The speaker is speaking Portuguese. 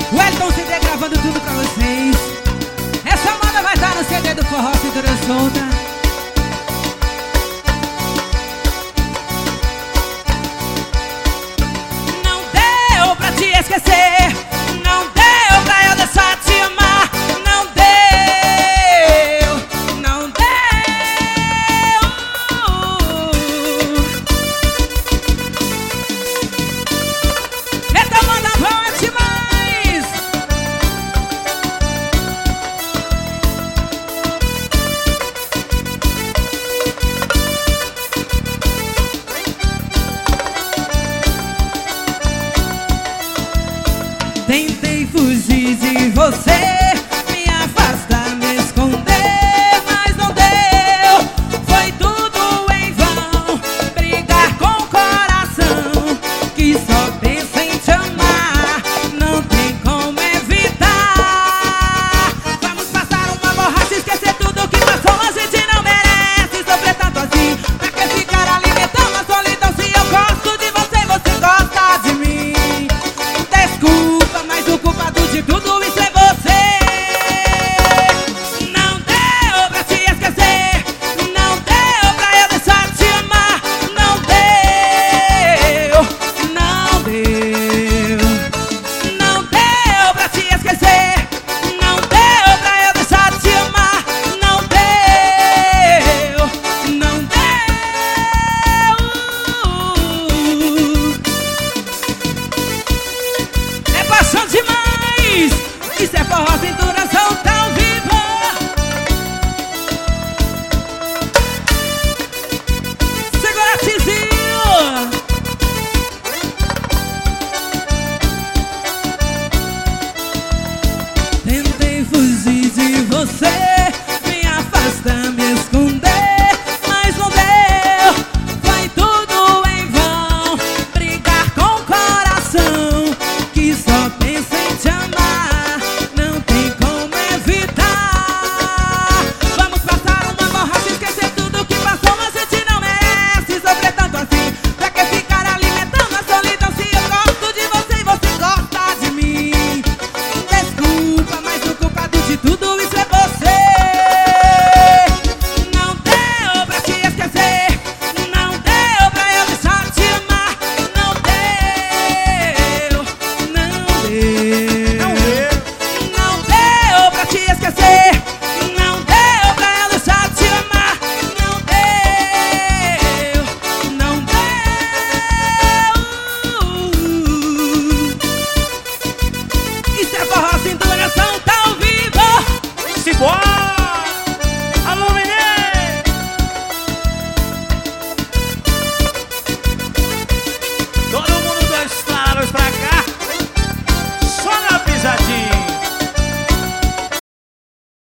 O Elton CD gravando tudo pra vocês. Essa moda vai estar no CD do Forró Cintura Solta. Não deu pra te esquecer, não deu pra eu deixar de te amar. Não deu, não deu. Essa moda boa demais. Tentei fugir de você, me afastar, me esconder, mas não deu. Foi tudo em vão, brigar com o coração que só pensa em te amar, não tem como evitar. Vamos passar uma borracha, esquecer tudo que passou. A gente não merece sofrer tanto assim. Pra que ficar alimentando a solidão se eu gosto de você e você gosta de mim? Desculpa, mas o culpado de tudo isso é você. Não deu pra te esquecer, não deu pra eu deixar de te amar. Não deu, não deu. Não deu pra te esquecer, não deu pra eu deixar de te amar. Não deu, não deu. É paixão demais. Isso é forró cintura.